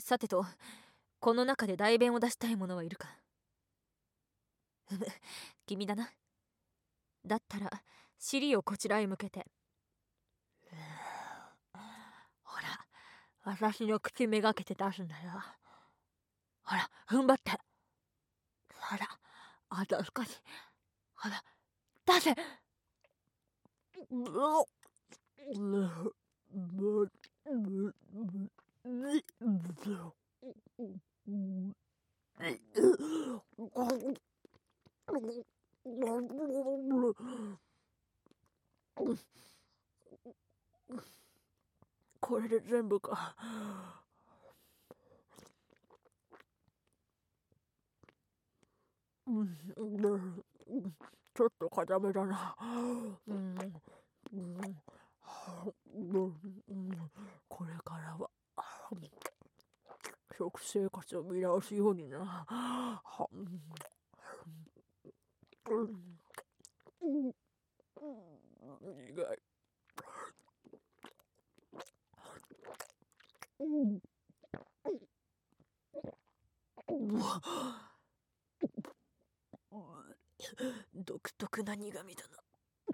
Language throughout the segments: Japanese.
さてと、この中で代弁を出したい者はいるか？君だな。だったら尻をこちらへ向けて。ほら、私の口めがけて出すんだよ。ほら、踏ん張って。ほら、あと少し。ほら、出せ。これで全部か。ちょっと固めだな。これからは食生活を見直すようにな。苦い。独特な苦みだな。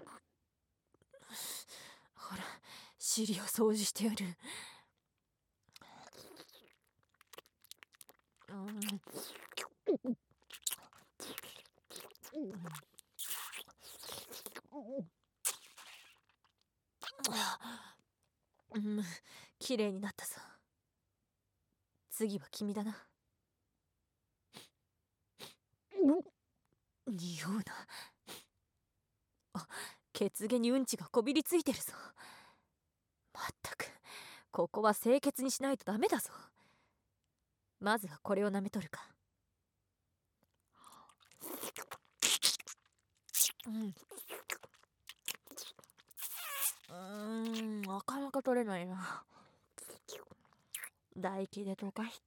ほら、尻を掃除してやる。綺麗になったぞ。次は君だな。匂うな。血毛にうんちがこびりついてるぞ。まったく、ここは清潔にしないとダメだぞ。まずはこれを舐めとるか。なかなか取れないな。唾液で溶かして。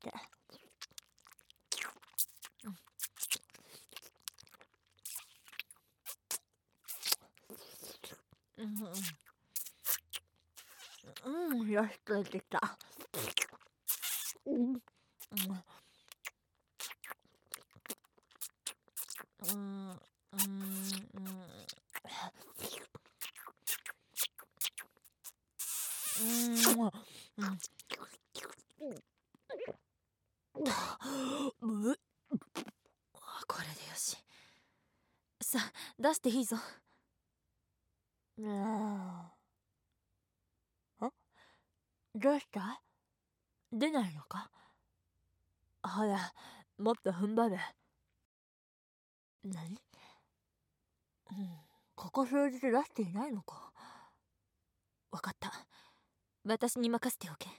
よし、取れてきた。これでよし。さあ、出していいぞ。どうした？出ないのか？ほら、もっと踏ん張れ。何？ここ数日出していないのか。わかった。私に任せておけ。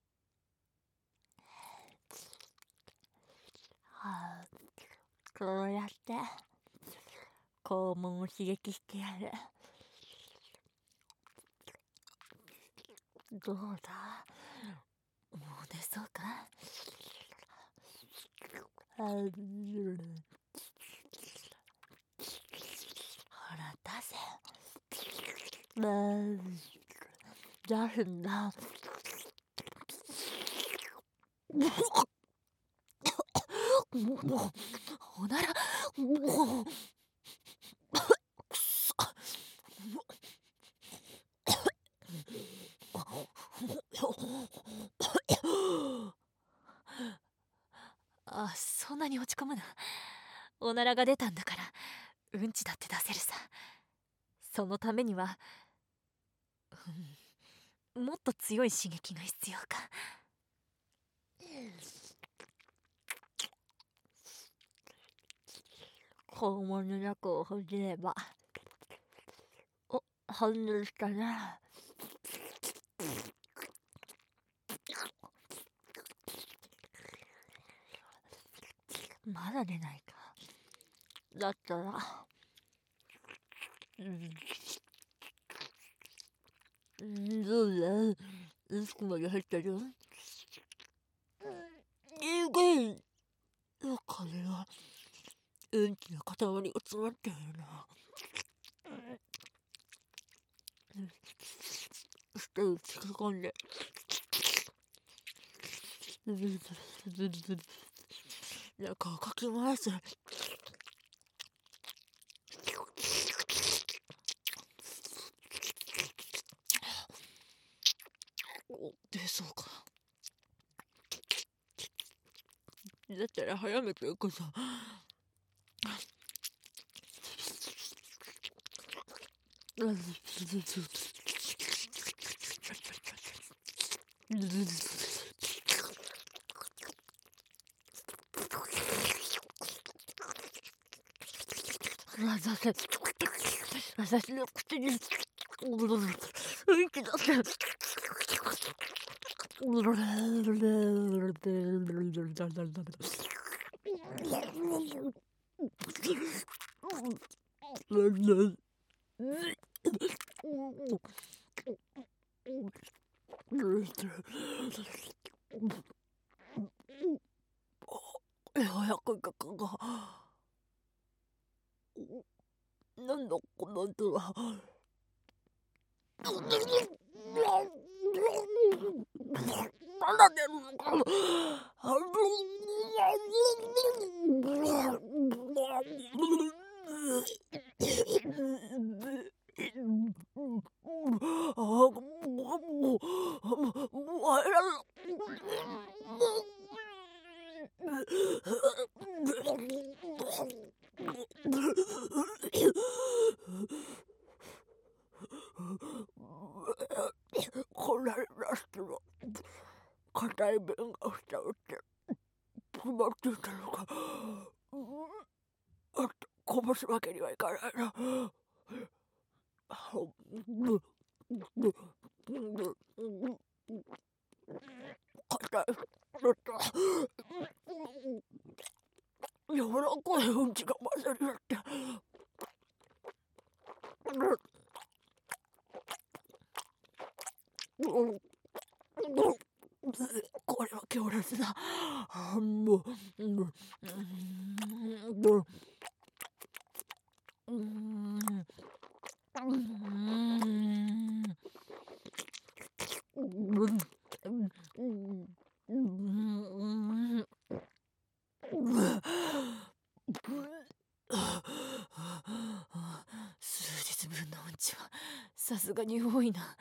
こうやって肛門を刺激してやる。どうだ？もう出そうか？ほら出せ。出すんだ。おなら。くそ。そんなに落ち込むな。おならが出たんだからうんちだって出せるさ。そのためには、もっと強い刺激が必要か。肛門の中をほじれば、反応したな。まだ出ないか。だったらどうだ？うんこまで入ったよ。これはうんちの塊が詰まっているな。舌を突き込んでじゃあ、こうかきます。出そうか。だったら早めていくぞ。私の口に息だってなんだこの音は。まだ出るのか。これラストの硬い弁が蓋をして決まっていたのか。あとこぼすわけにはいかないな。硬い柔らかいうんちが混ざり合ってこれは強烈だ。数日分のうんちはさすがに多いな。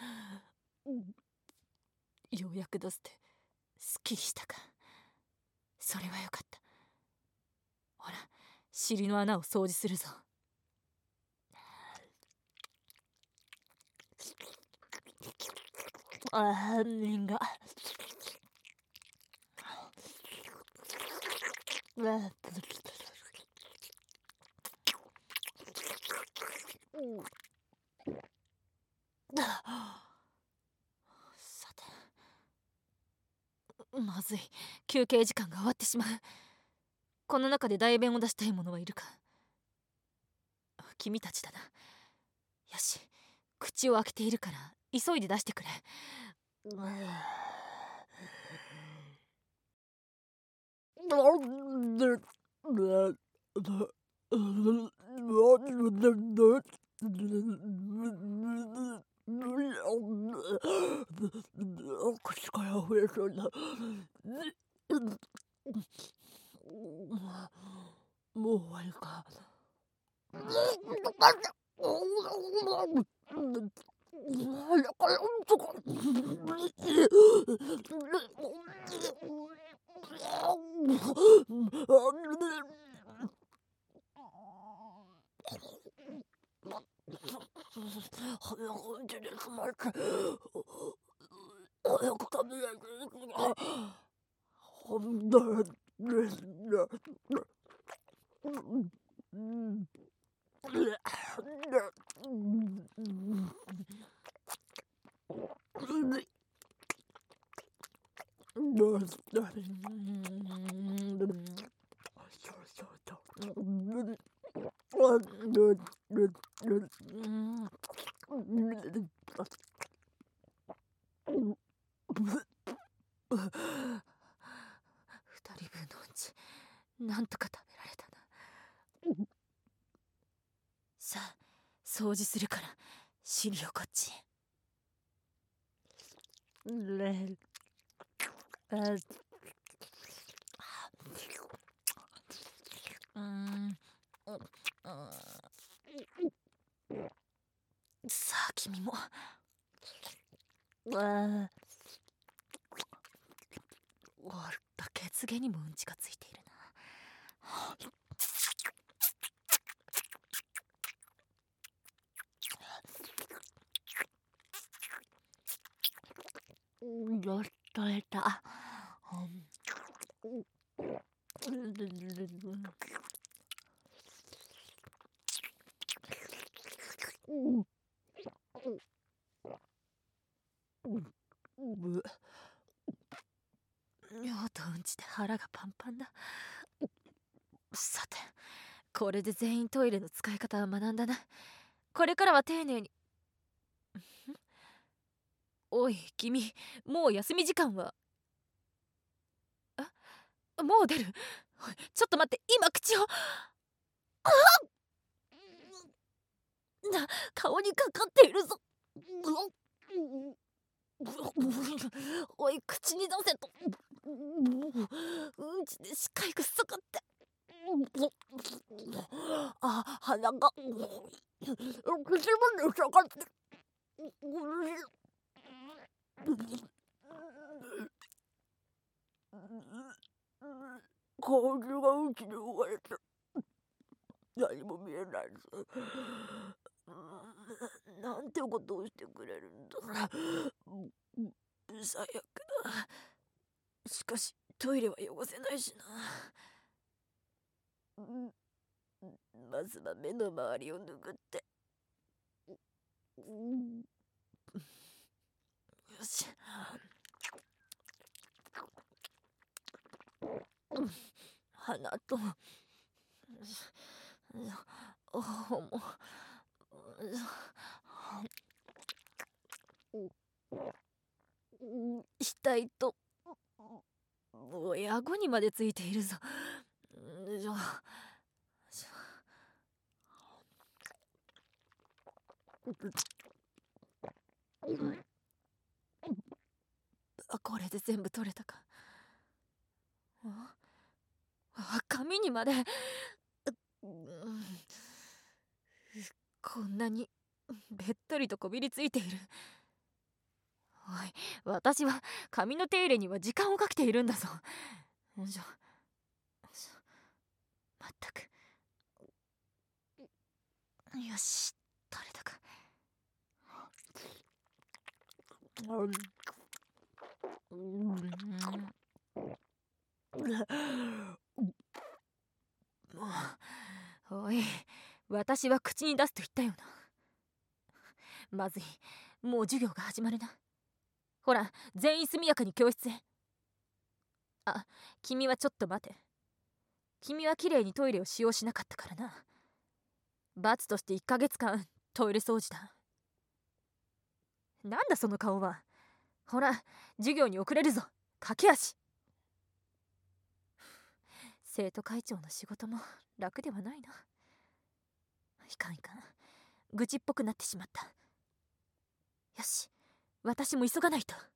ようやく出せてすっきりしたか。それはよかった。ほら、尻の穴を掃除するぞ。人がさて、まずい。休憩時間が終わってしまう。この中で代弁を出したい者はいるか。君たちだな。よし、口を開けているから急いで出してくれ。口から溢れそうだ。もう終わりか。早くうんちで済ませて早く食べないといけない。ほんだらですね。2人分のうちなんとか食べられたな。さあ、掃除するから尻をこっちへ。 君も。わあ、血毛にもうんちがついているな。やっと得た。尿とうんちで腹がパンパンだ。さて、これで全員トイレの使い方は学んだな。これからは丁寧に。おい君、もう休み時間は。もう出る。ちょっと待って、今口を。顔にかかっているぞ。おい、口に出せと。うんちで視界が塞がって。鼻が口まで塞がって。顔中がうんちで覆われて何も見えないぞ。なんてことをしてくれるんだ。最悪だ。しかしトイレは汚せないしな。まずは目の周りを拭って。よし。鼻と頬も額と顎にまでついているぞ。これで全部取れたか。髪にまで。こんなにべっとりとこびりついている。おい、私は髪の手入れには時間をかけているんだぞ。まったく。よし、取れたか。おい、私は口に出すと言ったよな。まずい、もう授業が始まるな。ほら、全員速やかに教室へ。君はちょっと待て。君はきれいにトイレを使用しなかったからな。罰として1ヶ月間トイレ掃除だ。なんだその顔は。ほら、授業に遅れるぞ。駆け足。生徒会長の仕事も楽ではないな。いかん。愚痴っぽくなってしまった。よし、私も急がないと。